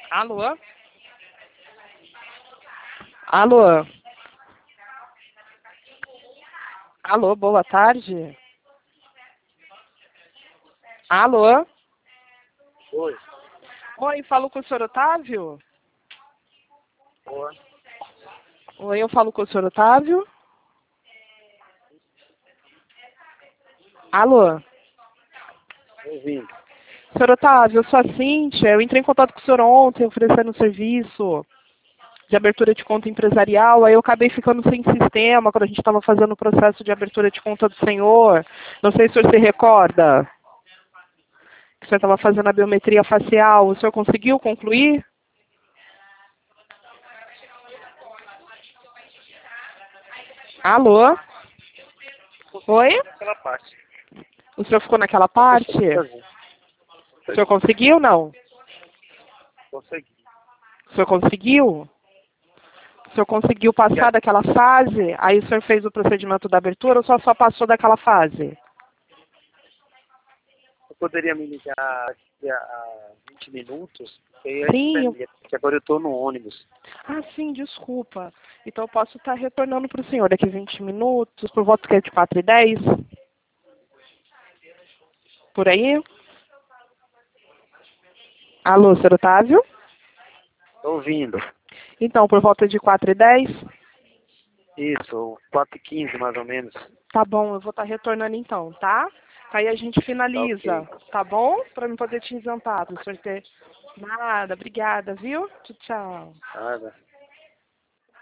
Alô? Alô? Alô, boa tarde. Alô? Oi. Oi, falo com o senhor Otávio? Oi. Oi, eu falo com o senhor Otávio? Alô? Ouvindo. Senhor Otávio, eu sou a Cíntia, eu entrei em contato com o senhor ontem oferecendo um serviço de abertura de conta empresarial, aí eu acabei ficando sem sistema quando a gente estava fazendo o processo de abertura de conta do senhor. Não sei se o senhor se recorda que o senhor estava fazendo a biometria facial. O senhor conseguiu concluir? Alô? Oi? Aquela parte. O senhor ficou naquela Eu parte? consegui fazer. O senhor conseguiu, não? Consegui. O senhor conseguiu? O senhor conseguiu passar daquela fase? Aí o senhor fez o procedimento da abertura ou só passou daquela fase? Eu poderia me ligar daqui a 20 minutos? Porque aí Sim. porque agora eu estou no ônibus. Ah, sim, desculpa. Então eu posso estar retornando para o senhor daqui a 20 minutos, por volta que é de 4h10? Por aí? Alô, senhor Otávio? Estou ouvindo. Então, por volta de 4h10? Isso, 4h15 mais ou menos. Tá bom, eu vou estar retornando então, tá? Aí a gente finaliza, Ok. tá bom? Para eu poder te isentar, para o senhor ter... Nada, obrigada, viu? Tchau, tchau. Nada.